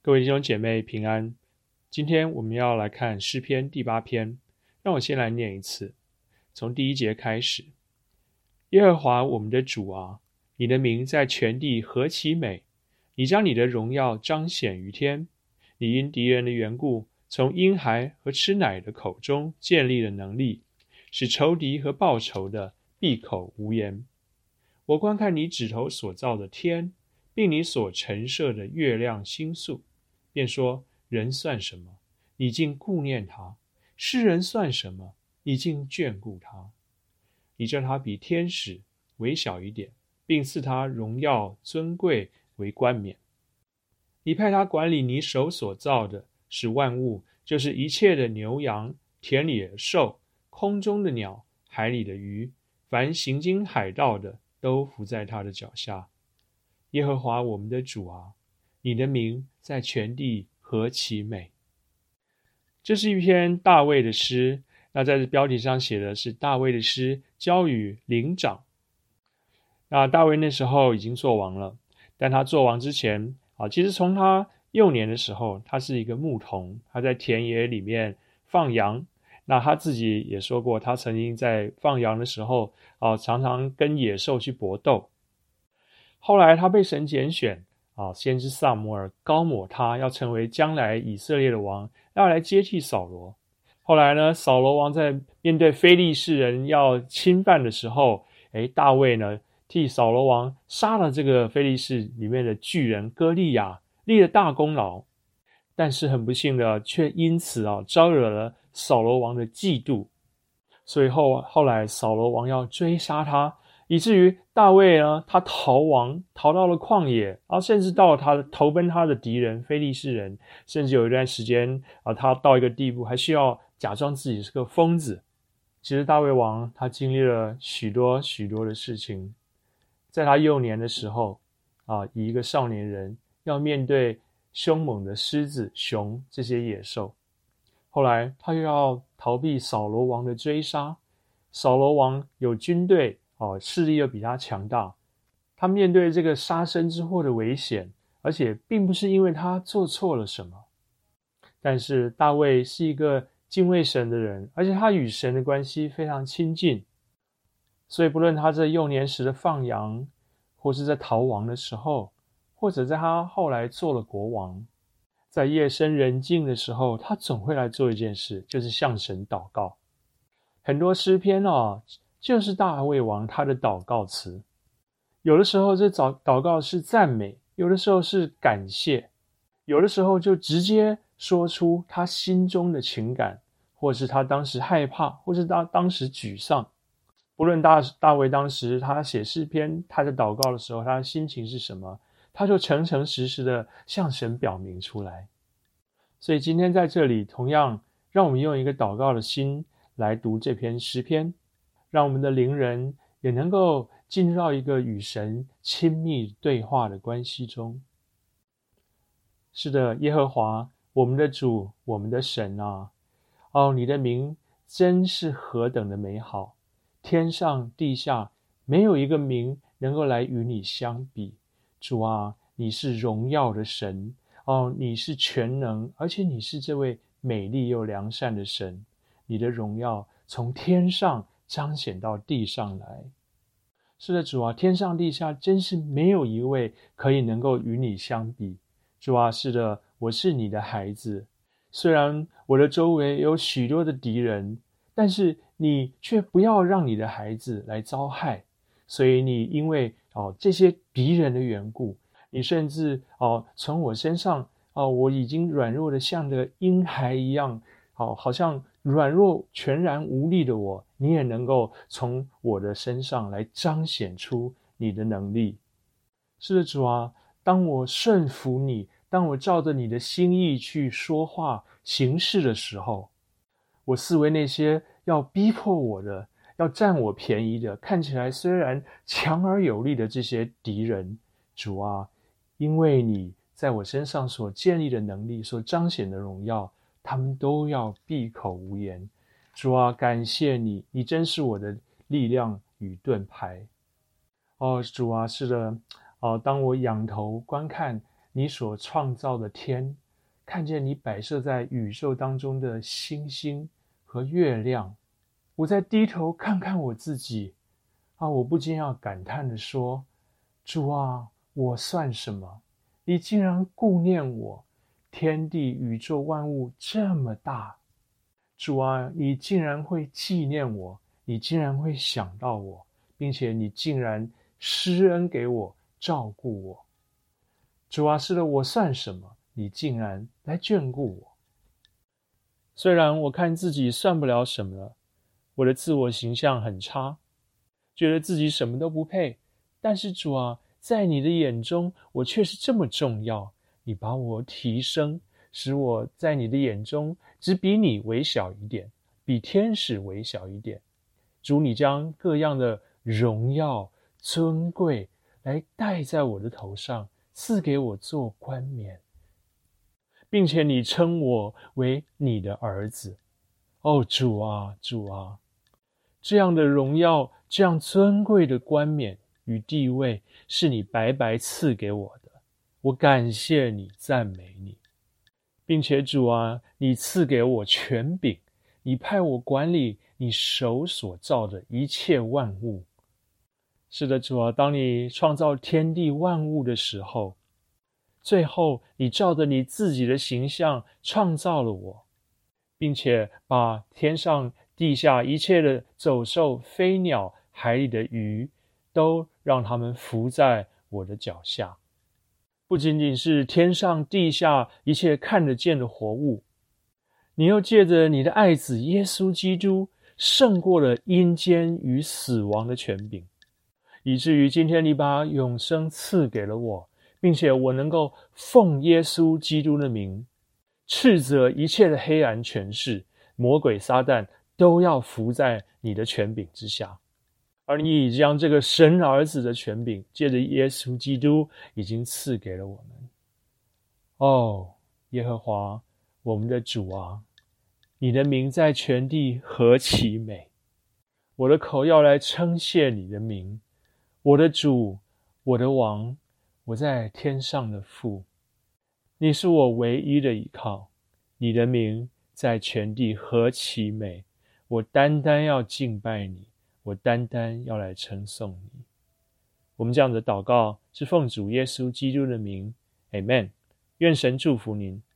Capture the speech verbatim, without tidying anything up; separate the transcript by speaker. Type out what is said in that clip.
Speaker 1: 各位弟兄姐妹平安，今天我们要来看诗篇第八篇，让我先来念一次，从第一节开始。耶和华我们的主啊，你的名在全地何其美！你将你的荣耀彰显于天，你因敌人的缘故，从婴孩和吃奶的口中建立了能力，使仇敌和报仇的闭口无言。我观看你指头所造的天，并你所陈设的月亮星宿，便说：人算什么？你竟顾念他；世人算什么？你竟眷顾他。你叫他比天使微小一点，并赐他荣耀尊贵为冠冕。你派他管理你手所造的，使万物，就是一切的牛羊、田里的兽、空中的鸟、海里的鱼，凡行经海道的，都伏在他的脚下。耶和华我们的主啊，你的名在全地何其美！这是一篇大卫的诗，那在标题上写的是大卫的诗交与灵长。那大卫那时候已经做王了，但他做王之前啊，其实从他幼年的时候，他是一个牧童，他在田野里面放羊。那他自己也说过，他曾经在放羊的时候啊，常常跟野兽去搏斗。后来他被神拣选啊，先知撒母耳膏抹他，要成为将来以色列的王，要来接替扫罗。后来呢，扫罗王在面对非利士人要侵犯的时候，诶，大卫呢替扫罗王杀了这个非利士里面的巨人歌利亚，立了大功劳。但是很不幸的，却因此啊招惹了扫罗王的嫉妒，所以后后来扫罗王要追杀他，以至于大卫呢，他逃亡，逃到了旷野，然后甚至到了他的投奔他的敌人非利士人，甚至有一段时间啊，他到一个地步还需要假装自己是个疯子。其实大卫王他经历了许多许多的事情，在他幼年的时候啊，以一个少年人要面对凶猛的狮子、熊这些野兽，后来他又要逃避扫罗王的追杀，扫罗王有军队哦，势力又比他强大，他面对这个杀身之祸的危险，而且并不是因为他做错了什么。但是大卫是一个敬畏神的人，而且他与神的关系非常亲近，所以不论他在幼年时的放羊，或是在逃亡的时候，或者在他后来做了国王，在夜深人静的时候，他总会来做一件事，就是向神祷告。很多诗篇哦，就是大卫王他的祷告词。有的时候这祷告是赞美，有的时候是感谢，有的时候就直接说出他心中的情感，或是他当时害怕，或是他当时沮丧。不论 大, 大卫当时他写诗篇，他在祷告的时候，他的心情是什么，他就诚诚实实的向神表明出来。所以今天在这里，同样让我们用一个祷告的心来读这篇诗篇，让我们的灵人也能够进入到一个与神亲密对话的关系中。是的，耶和华，我们的主，我们的神啊，哦，你的名真是何等的美好，天上地下没有一个名能够来与你相比。主啊，你是荣耀的神，哦，你是全能，而且你是这位美丽又良善的神，你的荣耀从天上彰显到地上来。是的，主啊，天上地下真是没有一位可以能够与你相比。主啊，是的，我是你的孩子，虽然我的周围有许多的敌人，但是你却不要让你的孩子来遭害。所以你因为哦这些敌人的缘故，你甚至哦从我身上哦我已经软弱的像个婴孩一样，哦好像软弱全然无力的我，你也能够从我的身上来彰显出你的能力。是的，主啊，当我顺服你，当我照着你的心意去说话行事的时候，我视为那些要逼迫我的，要占我便宜的，看起来虽然强而有力的这些敌人，主啊，因为你在我身上所建立的能力，所彰显的荣耀，他们都要闭口无言。主啊，感谢你，你真是我的力量与盾牌。哦，主啊，是的，哦，当我仰头观看你所创造的天，看见你摆设在宇宙当中的星星和月亮，我再低头看看我自己啊，我不禁要感叹地说，主啊，我算什么？你竟然顾念我，天地宇宙万物这么大，主啊，你竟然会纪念我，你竟然会想到我，并且你竟然施恩给我，照顾我。主啊，是的，我算什么？你竟然来眷顾我。虽然我看自己算不了什么了，我的自我形象很差，觉得自己什么都不配，但是主啊，在你的眼中，我却是这么重要。你把我提升，使我在你的眼中只比你微小一点，比天使微小一点。主，你将各样的荣耀、尊贵来戴在我的头上，赐给我做冠冕，并且你称我为你的儿子。哦，主啊，主啊，这样的荣耀，这样尊贵的冠冕与地位，是你白白赐给我的。我感谢你，赞美你，并且主啊，你赐给我权柄，你派我管理你手所造的一切万物。是的，主啊，当你创造天地万物的时候，最后你照着你自己的形象创造了我，并且把天上地下一切的走兽、飞鸟、海里的鱼，都让它们伏在我的脚下。不仅仅是天上地下一切看得见的活物，你又借着你的爱子耶稣基督，胜过了阴间与死亡的权柄，以至于今天你把永生赐给了我，并且我能够奉耶稣基督的名，斥责一切的黑暗权势，魔鬼撒旦都要服在你的权柄之下。而你已将这个神儿子的权柄，借着耶稣基督已经赐给了我们。哦，耶和华，我们的主啊，你的名在全地何其美！我的口要来称谢你的名，我的主，我的王，我在天上的父，你是我唯一的依靠，你的名在全地何其美！我单单要敬拜你，我单单要来称颂你。我们这样的祷告是奉主耶稣基督的名 Amen。 愿神祝福您。